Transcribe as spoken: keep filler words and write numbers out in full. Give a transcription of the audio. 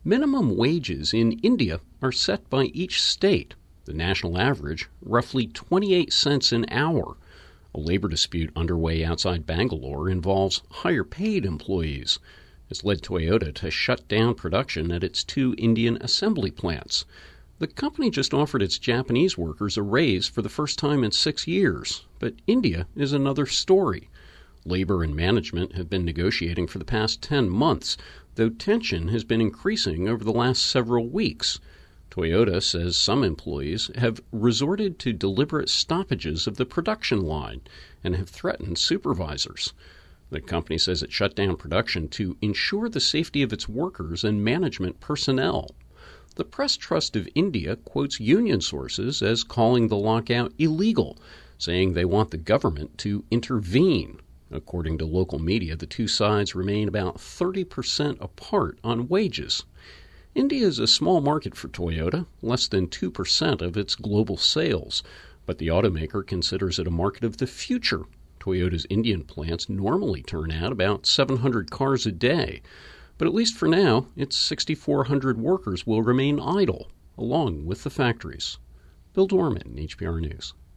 Minimum wages in India are set by each state. The national average, roughly twenty-eight cents an hour. A labor dispute underway outside Bangalore involves higher-paid employees. It's led Toyota to shut down production at its two Indian assembly plants. The company just offered its Japanese workers a raise for the first time in six years. But India is another story. Labor and management have been negotiating for the past ten months, though tension has been increasing over the last several weeks. Toyota says some employees have resorted to deliberate stoppages of the production line and have threatened supervisors. The company says it shut down production to ensure the safety of its workers and management personnel. The Press Trust of India quotes union sources as calling the lockout illegal, saying they want the government to intervene. According to local media, the two sides remain about thirty percent apart on wages. India is a small market for Toyota, less than two percent of its global sales, but the automaker considers it a market of the future. Toyota's Indian plants normally turn out about seven hundred cars a day, but at least for now, its six thousand four hundred workers will remain idle, along with the factories. Bill Dorman, H P R News.